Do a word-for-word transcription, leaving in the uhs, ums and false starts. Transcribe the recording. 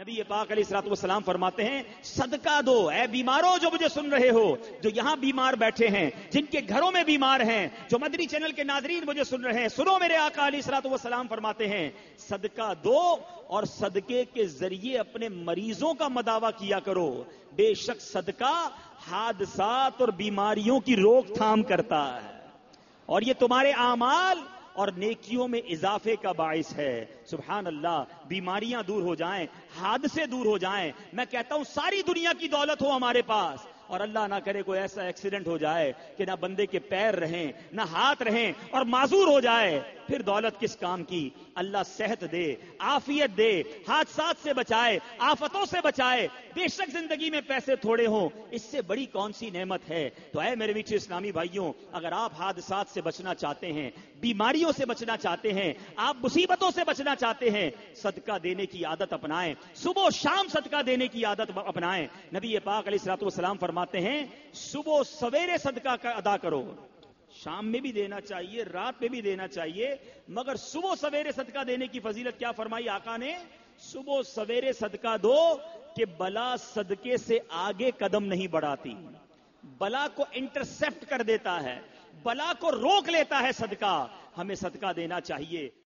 نبی پاک علیہ الصلوۃ والسلام فرماتے ہیں صدقہ دو اے بیماروں جو مجھے سن رہے ہو، جو یہاں بیمار بیٹھے ہیں، جن کے گھروں میں بیمار ہیں، جو مدنی چینل کے ناظرین مجھے سن رہے ہیں، سنو میرے آقا علیہ الصلوۃ والسلام فرماتے ہیں صدقہ دو اور صدقے کے ذریعے اپنے مریضوں کا مداوا کیا کرو، بے شک صدقہ حادثات اور بیماریوں کی روک تھام کرتا ہے اور یہ تمہارے اعمال اور نیکیوں میں اضافے کا باعث ہے۔ سبحان اللہ، بیماریاں دور ہو جائیں، حادثے دور ہو جائیں، میں کہتا ہوں ساری دنیا کی دولت ہو ہمارے پاس اور اللہ نہ کرے کوئی ایسا ایکسیڈنٹ ہو جائے کہ نہ بندے کے پیر رہیں نہ ہاتھ رہیں اور معذور ہو جائے، پھر دولت کس کام کی؟ اللہ صحت دے، عافیت دے، حادثات سے بچائے، آفتوں سے بچائے۔ بے شک زندگی میں پیسے تھوڑے ہوں، اس سے بڑی کون سی نعمت ہے؟ تو اے میرے میٹھے اسلامی بھائیوں، اگر آپ حادثات سے بچنا چاہتے ہیں، بیماریوں سے بچنا چاہتے ہیں، آپ مصیبتوں سے بچنا چاہتے ہیں، صدقہ دینے کی عادت اپنائیں، صبح و شام صدقہ دینے کی عادت اپنائیں۔ نبی پاک علیہ الصلوۃ والسلام فرماتے ہیں صبح سویرے صدقہ کا ادا کرو، شام میں بھی دینا چاہیے، رات میں بھی دینا چاہیے، مگر صبح سویرے صدقہ دینے کی فضیلت کیا فرمائی آقا نے؟ صبح سویرے صدقہ دو کہ بلا صدقے سے آگے قدم نہیں بڑھاتی، بلا کو انٹرسپٹ کر دیتا ہے، بلا کو روک لیتا ہے صدقہ۔ ہمیں صدقہ دینا چاہیے۔